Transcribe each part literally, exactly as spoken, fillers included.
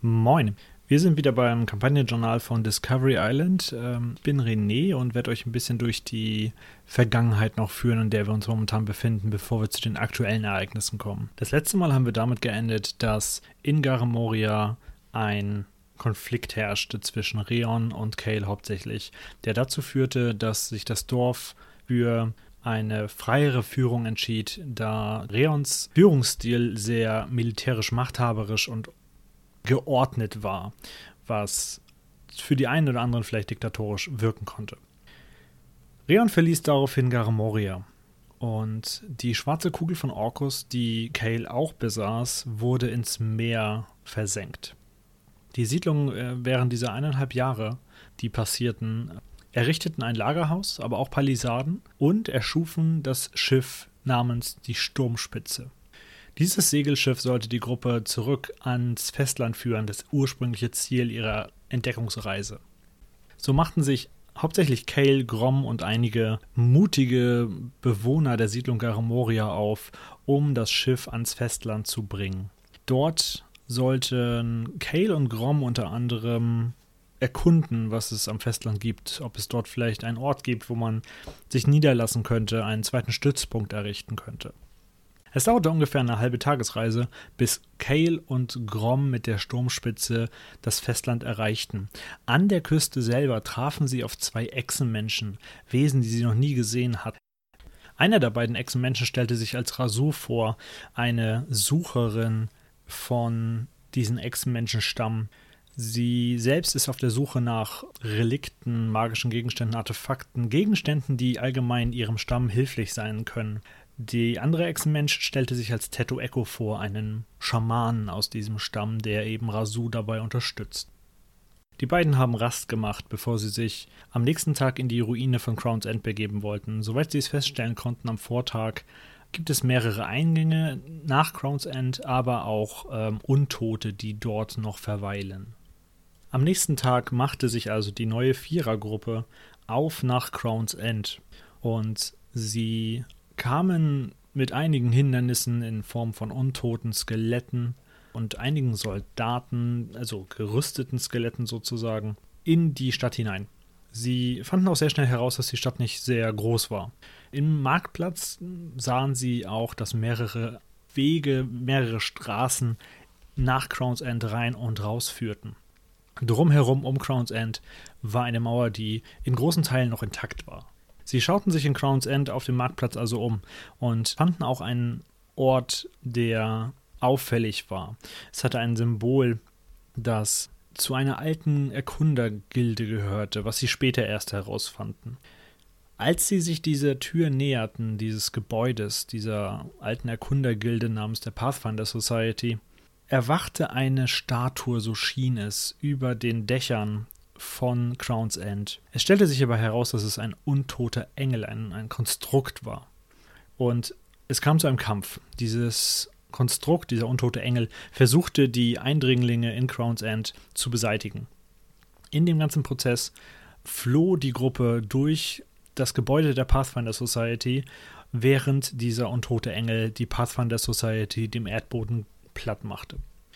Moin, wir sind wieder beim Kampagnenjournal von Discovery Island. Ähm, ich bin René und werde euch ein bisschen durch die Vergangenheit noch führen, in der wir uns momentan befinden, bevor wir zu den aktuellen Ereignissen kommen. Das letzte Mal haben wir damit geendet, dass in Gare Moria ein Konflikt herrschte zwischen Reon und Cale hauptsächlich, der dazu führte, dass sich das Dorf für eine freiere Führung entschied, da Reons Führungsstil sehr militärisch machthaberisch und geordnet war, was für die einen oder anderen vielleicht diktatorisch wirken konnte. Reon verließ daraufhin Gare Moria und die schwarze Kugel von Orcus, die Cale auch besaß, wurde ins Meer versenkt. Die Siedlungen äh, während dieser eineinhalb Jahre, die passierten, errichteten ein Lagerhaus, aber auch Palisaden und erschufen das Schiff namens die Sturmspitze. Dieses Segelschiff sollte die Gruppe zurück ans Festland führen, das ursprüngliche Ziel ihrer Entdeckungsreise. So machten sich hauptsächlich Cale, Grom und einige mutige Bewohner der Siedlung Gare Moria auf, um das Schiff ans Festland zu bringen. Dort sollten Cale und Grom unter anderem erkunden, was es am Festland gibt, ob es dort vielleicht einen Ort gibt, wo man sich niederlassen könnte, einen zweiten Stützpunkt errichten könnte. Es dauerte ungefähr eine halbe Tagesreise, bis Cale und Grom mit der Sturmspitze das Festland erreichten. An der Küste selber trafen sie auf zwei Echsenmenschen, Wesen, die sie noch nie gesehen hatten. Einer der beiden Echsenmenschen stellte sich als Rasu vor, eine Sucherin von diesen Echsenmenschenstamm. Sie selbst ist auf der Suche nach Relikten, magischen Gegenständen, Artefakten, Gegenständen, die allgemein ihrem Stamm hilflich sein können. Die andere Echsenmensch stellte sich als Teto Echo vor, einen Schamanen aus diesem Stamm, der eben Rasu dabei unterstützt. Die beiden haben Rast gemacht, bevor sie sich am nächsten Tag in die Ruine von Crown's End begeben wollten. Soweit sie es feststellen konnten am Vortag, gibt es mehrere Eingänge nach Crown's End, aber auch ähm, Untote, die dort noch verweilen. Am nächsten Tag machte sich also die neue Vierergruppe auf nach Crown's End und sie kamen mit einigen Hindernissen in Form von untoten Skeletten und einigen Soldaten, also gerüsteten Skeletten sozusagen, in die Stadt hinein. Sie fanden auch sehr schnell heraus, dass die Stadt nicht sehr groß war. Im Marktplatz sahen sie auch, dass mehrere Wege, mehrere Straßen nach Crown's End rein und raus führten. Drumherum um Crown's End war eine Mauer, die in großen Teilen noch intakt war. Sie schauten sich in Crown's End auf dem Marktplatz also um und fanden auch einen Ort, der auffällig war. Es hatte ein Symbol, das zu einer alten Erkundergilde gehörte, was sie später erst herausfanden. Als sie sich dieser Tür näherten, dieses Gebäudes, dieser alten Erkundergilde namens der Pathfinder Society, erwachte eine Statue, so schien es, über den Dächern von Crown's End. Es stellte sich aber heraus, dass es ein untoter Engel, ein, ein Konstrukt war. Und es kam zu einem Kampf. Dieses Konstrukt, dieser untote Engel, versuchte die Eindringlinge in Crown's End zu beseitigen. In dem ganzen Prozess floh die Gruppe durch das Gebäude der Pathfinder Society, während dieser untote Engel die Pathfinder Society dem Erdboden platt machte.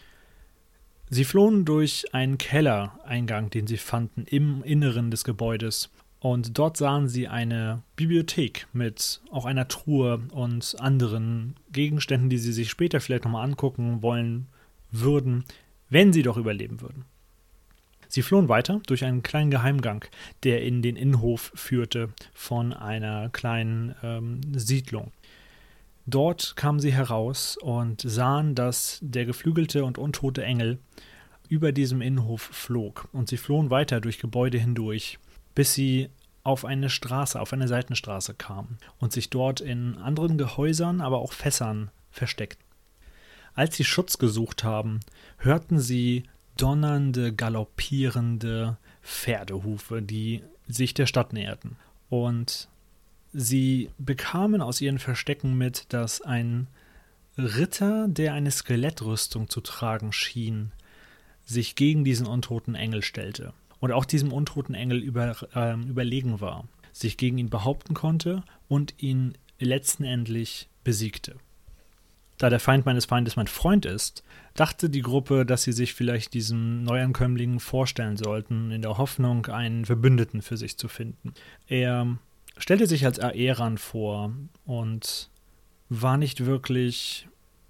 Sie flohen durch einen Kellereingang, den sie fanden im Inneren des Gebäudes. Und dort sahen sie eine Bibliothek mit auch einer Truhe und anderen Gegenständen, die sie sich später vielleicht nochmal angucken wollen würden, wenn sie doch überleben würden. Sie flohen weiter durch einen kleinen Geheimgang, der in den Innenhof führte von einer kleinen ähm, Siedlung. Dort kamen sie heraus und sahen, dass der geflügelte und untote Engel über diesem Innenhof flog. Und sie flohen weiter durch Gebäude hindurch, bis sie auf eine Straße, auf eine Seitenstraße kamen und sich dort in anderen Gehäusern, aber auch Fässern versteckten. Als sie Schutz gesucht haben, hörten sie donnernde, galoppierende Pferdehufe, die sich der Stadt näherten. Und sie bekamen aus ihren Verstecken mit, dass ein Ritter, der eine Skelettrüstung zu tragen schien, sich gegen diesen untoten Engel stellte und auch diesem untoten Engel über, äh, überlegen war, sich gegen ihn behaupten konnte und ihn letztendlich besiegte. Da der Feind meines Feindes mein Freund ist, dachte die Gruppe, dass sie sich vielleicht diesem Neuankömmling vorstellen sollten, in der Hoffnung, einen Verbündeten für sich zu finden. Er stellte sich als Aeran vor und war nicht wirklich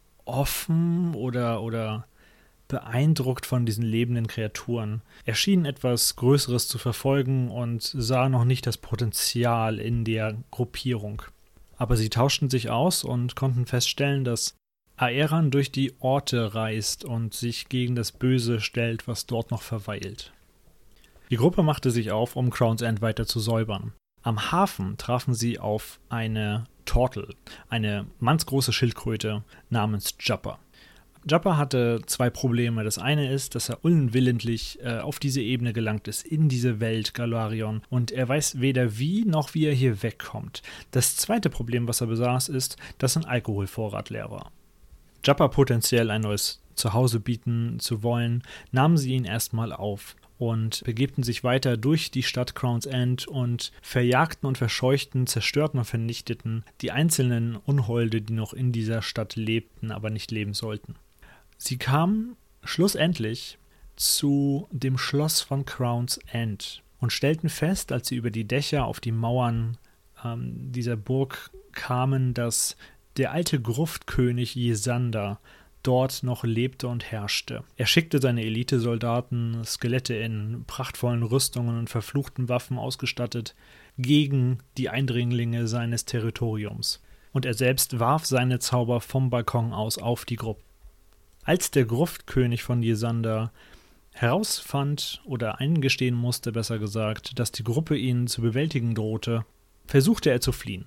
offen oder, oder beeindruckt von diesen lebenden Kreaturen. Er schien etwas Größeres zu verfolgen und sah noch nicht das Potenzial in der Gruppierung. Aber sie tauschten sich aus und konnten feststellen, dass Aeran durch die Orte reist und sich gegen das Böse stellt, was dort noch verweilt. Die Gruppe machte sich auf, um Crown's End weiter zu säubern. Am Hafen trafen sie auf eine Tortel, eine mannsgroße Schildkröte namens Jupper. Jupper hatte zwei Probleme. Das eine ist, dass er unwillentlich äh, auf diese Ebene gelangt ist, in diese Welt Galarion, und er weiß weder wie noch wie er hier wegkommt. Das zweite Problem, was er besaß, ist, dass sein Alkoholvorrat leer war. Jupper potenziell ein neues Zuhause bieten zu wollen, nahmen sie ihn erstmal auf und begeben sich weiter durch die Stadt Crown's End und verjagten und verscheuchten, zerstörten und vernichteten die einzelnen Unholde, die noch in dieser Stadt lebten, aber nicht leben sollten. Sie kamen schlussendlich zu dem Schloss von Crown's End und stellten fest, als sie über die Dächer auf die Mauern ähm, dieser Burg kamen, dass der alte Gruftkönig Jesander dort noch lebte und herrschte. Er schickte seine Elitesoldaten, Skelette in prachtvollen Rüstungen und verfluchten Waffen ausgestattet, gegen die Eindringlinge seines Territoriums. Und er selbst warf seine Zauber vom Balkon aus auf die Gruppe. Als der Gruftkönig von Jesander herausfand oder eingestehen musste, besser gesagt, dass die Gruppe ihn zu bewältigen drohte, versuchte er zu fliehen.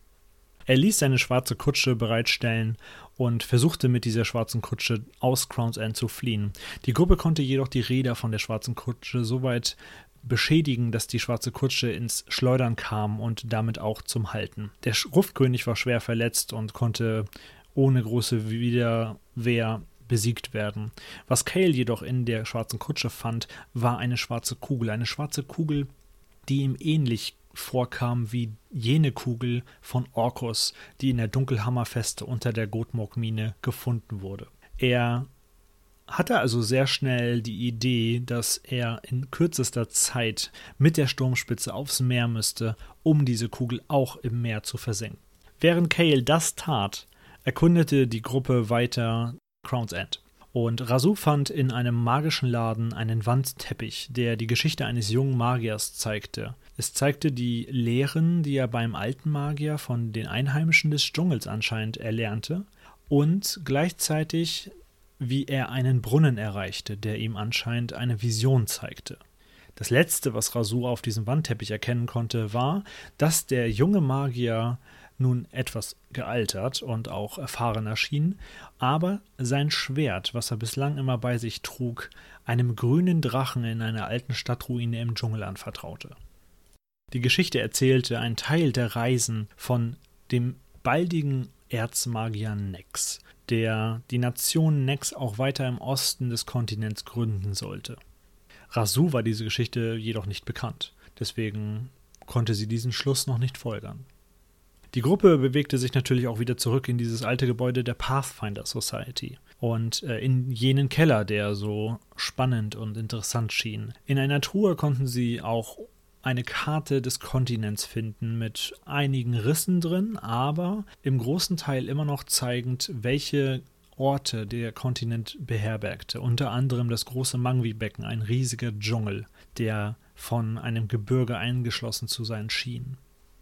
Er ließ seine schwarze Kutsche bereitstellen und versuchte mit dieser schwarzen Kutsche aus Crown's End zu fliehen. Die Gruppe konnte jedoch die Räder von der schwarzen Kutsche so weit beschädigen, dass die schwarze Kutsche ins Schleudern kam und damit auch zum Halten. Der Gruftkönig war schwer verletzt und konnte ohne große Widerwehr besiegt werden. Was Cale jedoch in der schwarzen Kutsche fand, war eine schwarze Kugel. Eine schwarze Kugel, die ihm ähnlich vorkam wie jene Kugel von Orcus, die in der Dunkelhammerfeste unter der Gothmog-Mine gefunden wurde. Er hatte also sehr schnell die Idee, dass er in kürzester Zeit mit der Sturmspitze aufs Meer müsste, um diese Kugel auch im Meer zu versenken. Während Cale das tat, erkundete die Gruppe weiter Crown's End. Und Rasu fand in einem magischen Laden einen Wandteppich, der die Geschichte eines jungen Magiers zeigte. Es zeigte die Lehren, die er beim alten Magier von den Einheimischen des Dschungels anscheinend erlernte, und gleichzeitig, wie er einen Brunnen erreichte, der ihm anscheinend eine Vision zeigte. Das Letzte, was Rasu auf diesem Wandteppich erkennen konnte, war, dass der junge Magier nun etwas gealtert und auch erfahren erschien, aber sein Schwert, was er bislang immer bei sich trug, einem grünen Drachen in einer alten Stadtruine im Dschungel anvertraute. Die Geschichte erzählte einen Teil der Reisen von dem baldigen Erzmagier Nex, der die Nation Nex auch weiter im Osten des Kontinents gründen sollte. Rasu war diese Geschichte jedoch nicht bekannt, deswegen konnte sie diesen Schluss noch nicht folgern. Die Gruppe bewegte sich natürlich auch wieder zurück in dieses alte Gebäude der Pathfinder Society und äh, in jenen Keller, der so spannend und interessant schien. In einer Truhe konnten sie auch eine Karte des Kontinents finden mit einigen Rissen drin, aber im großen Teil immer noch zeigend, welche Orte der Kontinent beherbergte. Unter anderem das große Mangwi-Becken, ein riesiger Dschungel, der von einem Gebirge eingeschlossen zu sein schien.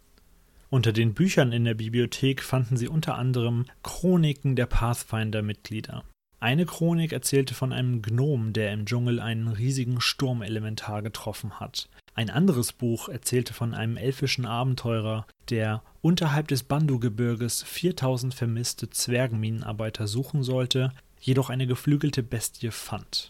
Unter den Büchern in der Bibliothek fanden sie unter anderem Chroniken der Pathfinder-Mitglieder. Eine Chronik erzählte von einem Gnom, der im Dschungel einen riesigen Sturmelementar getroffen hat. Ein anderes Buch erzählte von einem elfischen Abenteurer, der unterhalb des Bandu-Gebirges viertausend vermisste Zwergenminenarbeiter suchen sollte, jedoch eine geflügelte Bestie fand.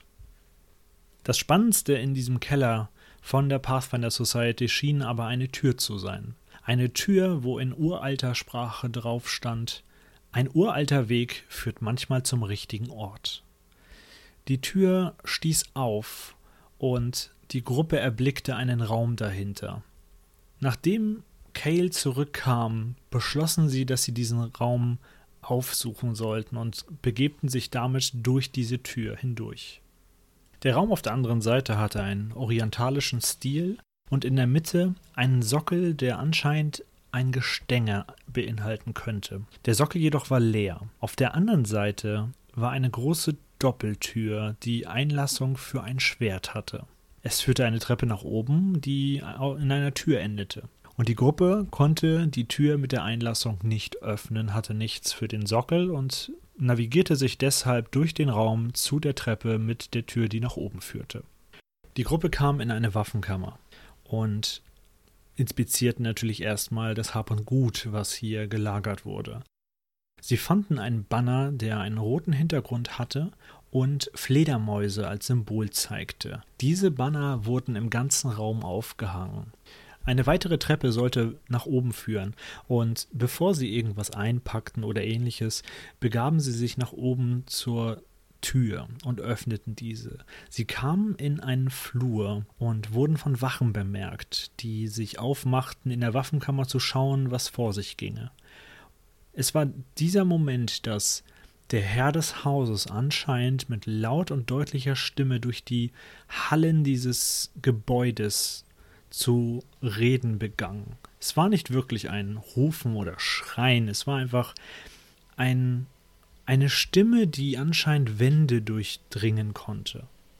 Das Spannendste in diesem Keller von der Pathfinder Society schien aber eine Tür zu sein. Eine Tür, wo in uralter Sprache drauf stand: Ein uralter Weg führt manchmal zum richtigen Ort. Die Tür stieß auf und die Gruppe erblickte einen Raum dahinter. Nachdem Cale zurückkam, beschlossen sie, dass sie diesen Raum aufsuchen sollten und begeben sich damit durch diese Tür hindurch. Der Raum auf der anderen Seite hatte einen orientalischen Stil und in der Mitte einen Sockel, der anscheinend ein Gestänge beinhalten könnte. Der Sockel jedoch war leer. Auf der anderen Seite war eine große Doppeltür, die Einlassung für ein Schwert hatte. Es führte eine Treppe nach oben, die in einer Tür endete. Und die Gruppe konnte die Tür mit der Einlassung nicht öffnen, hatte nichts für den Sockel und navigierte sich deshalb durch den Raum zu der Treppe mit der Tür, die nach oben führte. Die Gruppe kam in eine Waffenkammer und inspizierten natürlich erstmal das Hab und Gut, was hier gelagert wurde. Sie fanden einen Banner, der einen roten Hintergrund hatte und Fledermäuse als Symbol zeigte. Diese Banner wurden im ganzen Raum aufgehangen. Eine weitere Treppe sollte nach oben führen und bevor sie irgendwas einpackten oder ähnliches, begaben sie sich nach oben zur Tür und öffneten diese. Sie kamen in einen Flur und wurden von Wachen bemerkt, die sich aufmachten, in der Waffenkammer zu schauen, was vor sich ginge. Es war dieser Moment, dass der Herr des Hauses anscheinend mit laut und deutlicher Stimme durch die Hallen dieses Gebäudes zu reden begann. Es war nicht wirklich ein Rufen oder Schreien, es war einfach ein, eine Stimme, die anscheinend Wände durchdringen konnte.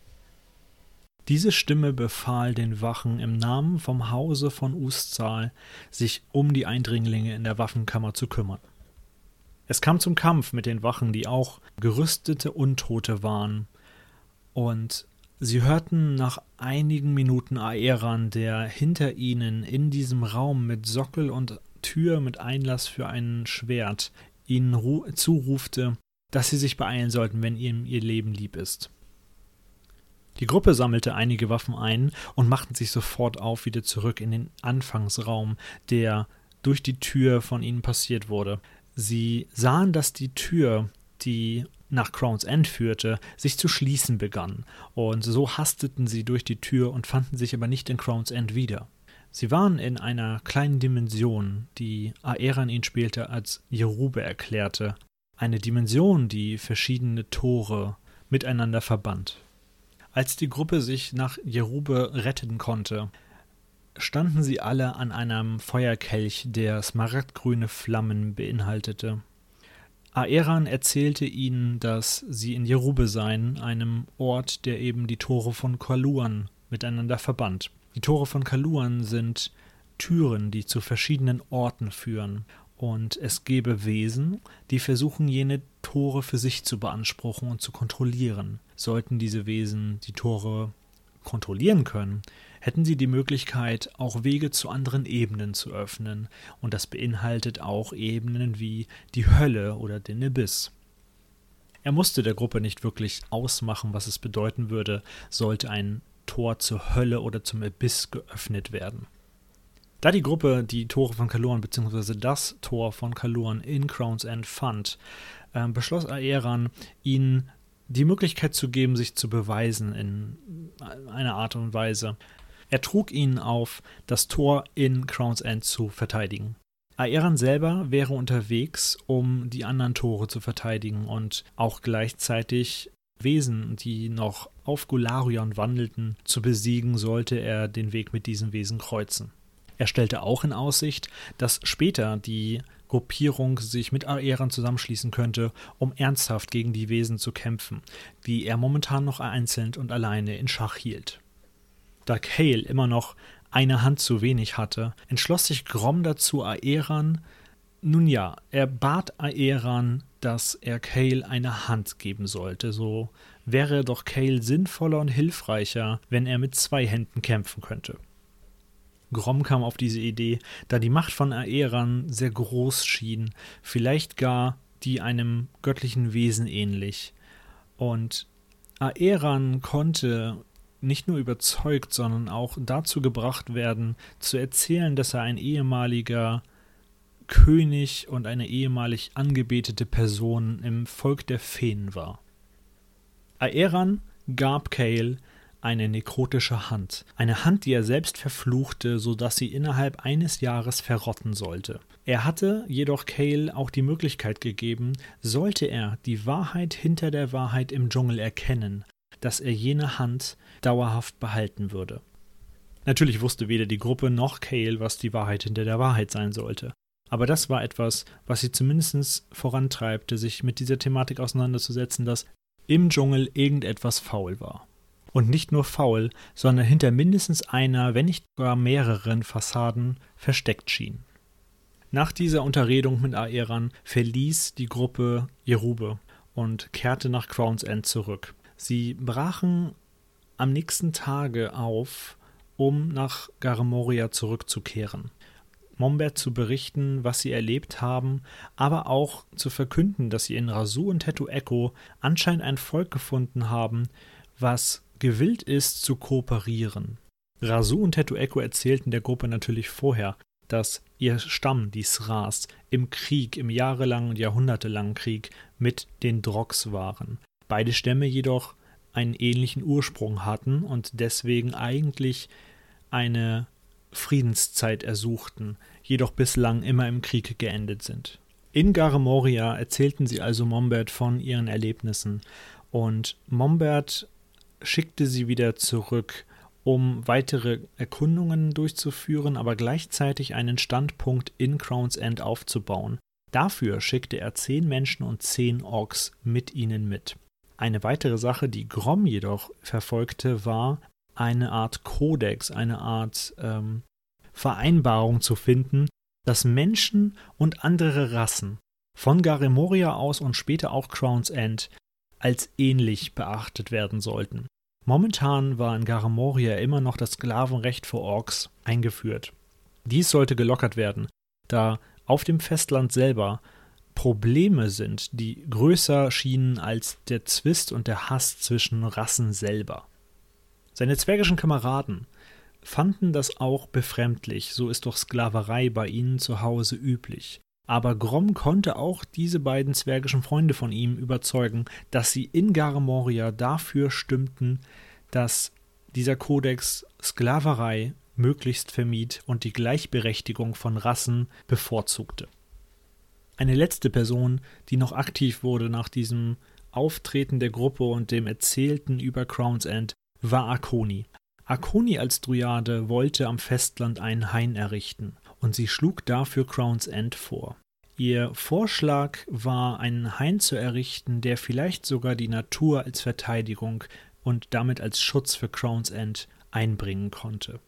Diese Stimme befahl den Wachen im Namen vom Hause von Uszahl, sich um die Eindringlinge in der Waffenkammer zu kümmern. Es kam zum Kampf mit den Wachen, die auch gerüstete Untote waren, und sie hörten nach einigen Minuten Aeran, der hinter ihnen in diesem Raum mit Sockel und Tür mit Einlass für ein Schwert ihnen ru- zurufte, dass sie sich beeilen sollten, wenn ihnen ihr Leben lieb ist. Die Gruppe sammelte einige Waffen ein und machten sich sofort auf wieder zurück in den Anfangsraum, der durch die Tür von ihnen passiert wurde. Sie sahen, dass die Tür, die nach Crown's End führte, sich zu schließen begann, und so hasteten sie durch die Tür und fanden sich aber nicht in Crown's End wieder. Sie waren in einer kleinen Dimension, die Aeran ihnen später als Jerube erklärte, eine Dimension, die verschiedene Tore miteinander verband. Als die Gruppe sich nach Jerube retten konnte, standen sie alle an einem Feuerkelch, der smaragdgrüne Flammen beinhaltete. Aeran erzählte ihnen, dass sie in Jerube seien, einem Ort, der eben die Tore von Kaluan miteinander verband. Die Tore von Kaluan sind Türen, die zu verschiedenen Orten führen, und es gäbe Wesen, die versuchen, jene Tore für sich zu beanspruchen und zu kontrollieren. Sollten diese Wesen die Tore kontrollieren können, hätten sie die Möglichkeit, auch Wege zu anderen Ebenen zu öffnen, und das beinhaltet auch Ebenen wie die Hölle oder den Abyss. Er musste der Gruppe nicht wirklich ausmachen, was es bedeuten würde, sollte ein Tor zur Hölle oder zum Abyss geöffnet werden. Da die Gruppe die Tore von Kaluan bzw. das Tor von Kaluan in Crown's End fand, äh, beschloss Aeran, ihnen die Möglichkeit zu geben, sich zu beweisen in einer Art und Weise. Er trug ihnen auf, das Tor in Crown's End zu verteidigen. Aeran selber wäre unterwegs, um die anderen Tore zu verteidigen und auch gleichzeitig Wesen, die noch auf Golarion wandelten, zu besiegen, sollte er den Weg mit diesen Wesen kreuzen. Er stellte auch in Aussicht, dass später die Gruppierung sich mit Aeran zusammenschließen könnte, um ernsthaft gegen die Wesen zu kämpfen, die er momentan noch einzeln und alleine in Schach hielt. Da Cale immer noch eine Hand zu wenig hatte, entschloss sich Grom dazu, Aeran, nun ja, er bat Aeran, dass er Cale eine Hand geben sollte, so wäre doch Cale sinnvoller und hilfreicher, wenn er mit zwei Händen kämpfen könnte. Grom kam auf diese Idee, da die Macht von Aeran sehr groß schien, vielleicht gar die einem göttlichen Wesen ähnlich. Und Aeran konnte nicht nur überzeugt, sondern auch dazu gebracht werden, zu erzählen, dass er ein ehemaliger König und eine ehemalig angebetete Person im Volk der Feen war. Aeran gab Cale eine nekrotische Hand. Eine Hand, die er selbst verfluchte, sodass sie innerhalb eines Jahres verrotten sollte. Er hatte jedoch Cale auch die Möglichkeit gegeben, sollte er die Wahrheit hinter der Wahrheit im Dschungel erkennen, dass er jene Hand dauerhaft behalten würde. Natürlich wusste weder die Gruppe noch Cale, was die Wahrheit hinter der Wahrheit sein sollte. Aber das war etwas, was sie zumindest vorantreibte, sich mit dieser Thematik auseinanderzusetzen, dass im Dschungel irgendetwas faul war. Und nicht nur faul, sondern hinter mindestens einer, wenn nicht sogar mehreren Fassaden versteckt schien. Nach dieser Unterredung mit Aeran verließ die Gruppe Jerube und kehrte nach Crown's End zurück. Sie brachen am nächsten Tage auf, um nach Gar Moria zurückzukehren. Mombert zu berichten, was sie erlebt haben, aber auch zu verkünden, dass sie in Rasu und Tetu Echo anscheinend ein Volk gefunden haben, was gewillt ist zu kooperieren. Rasu und Tetu Echo erzählten der Gruppe natürlich vorher, dass ihr Stamm, die Sras, im Krieg, im jahrelangen und jahrhundertelangen Krieg mit den Drogs waren. Beide Stämme jedoch einen ähnlichen Ursprung hatten und deswegen eigentlich eine Friedenszeit ersuchten, jedoch bislang immer im Krieg geendet sind. In Gar Moria erzählten sie also Mombert von ihren Erlebnissen und Mombert schickte sie wieder zurück, um weitere Erkundungen durchzuführen, aber gleichzeitig einen Standpunkt in Crown's End aufzubauen. Dafür schickte er zehn Menschen und zehn Orks mit ihnen mit. Eine weitere Sache, die Grom jedoch verfolgte, war eine Art Kodex, eine Art ähm, Vereinbarung zu finden, dass Menschen und andere Rassen von Gar Moria aus und später auch Crown's End als ähnlich beachtet werden sollten. Momentan war in Gar Moria immer noch das Sklavenrecht für Orks eingeführt. Dies sollte gelockert werden, da auf dem Festland selber Probleme sind, die größer schienen als der Zwist und der Hass zwischen Rassen selber. Seine zwergischen Kameraden fanden das auch befremdlich, so ist doch Sklaverei bei ihnen zu Hause üblich. Aber Grom konnte auch diese beiden zwergischen Freunde von ihm überzeugen, dass sie in Gar Moria dafür stimmten, dass dieser Kodex Sklaverei möglichst vermied und die Gleichberechtigung von Rassen bevorzugte. Eine letzte Person, die noch aktiv wurde nach diesem Auftreten der Gruppe und dem Erzählten über Crown's End, war Akoni. Akoni als Dryade wollte am Festland einen Hain errichten und sie schlug dafür Crown's End vor. Ihr Vorschlag war, einen Hain zu errichten, der vielleicht sogar die Natur als Verteidigung und damit als Schutz für Crown's End einbringen konnte.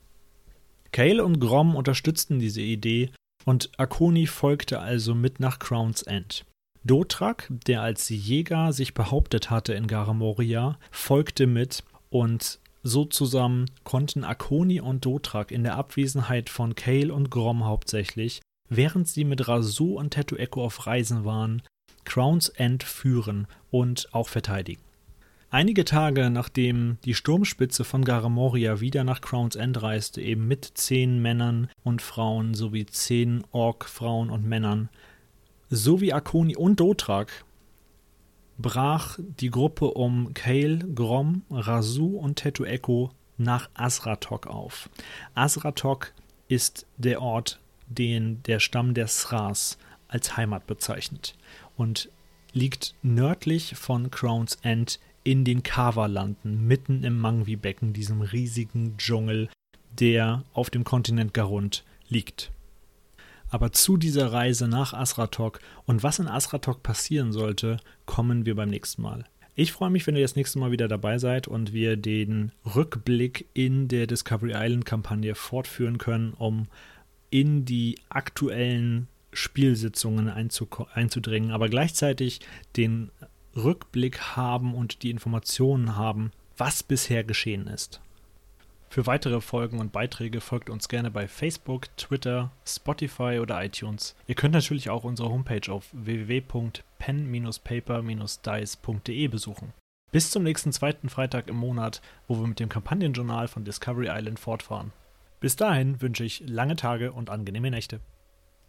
Cale und Grom unterstützten diese Idee und Akoni folgte also mit nach Crown's End. Dothrak, der als Jäger sich behauptet hatte in Gar Moria, folgte mit und so zusammen konnten Akoni und Dothrak in der Abwesenheit von Cale und Grom hauptsächlich, während sie mit Rasu und Tetu Echo auf Reisen waren, Crown's End führen und auch verteidigen. Einige Tage nachdem die Sturmspitze von Gar Moria wieder nach Crown's End reiste, eben mit zehn Männern und Frauen sowie zehn Ork-Frauen und Männern, sowie Akoni und Dothrak, brach die Gruppe um Cale, Grom, Rasu und Tetu Echo nach Azratok auf. Azratok ist der Ort, den der Stamm der Sras als Heimat bezeichnet und liegt nördlich von Crown's End in den Kawa-Landen, mitten im Mangwi-Becken, diesem riesigen Dschungel, der auf dem Kontinent Garund liegt. Aber zu dieser Reise nach Azratok und was in Azratok passieren sollte, kommen wir beim nächsten Mal. Ich freue mich, wenn ihr das nächste Mal wieder dabei seid und wir den Rückblick in der Discovery Island-Kampagne fortführen können, um in die aktuellen Spielsitzungen einzudringen, aber gleichzeitig den Rückblick haben und die Informationen haben, was bisher geschehen ist. Für weitere Folgen und Beiträge folgt uns gerne bei Facebook, Twitter, Spotify oder iTunes. Ihr könnt natürlich auch unsere Homepage auf w w w punkt pen paper dice punkt de besuchen. Bis zum nächsten zweiten Freitag im Monat, wo wir mit dem Kampagnenjournal von Discovery Island fortfahren. Bis dahin wünsche ich lange Tage und angenehme Nächte.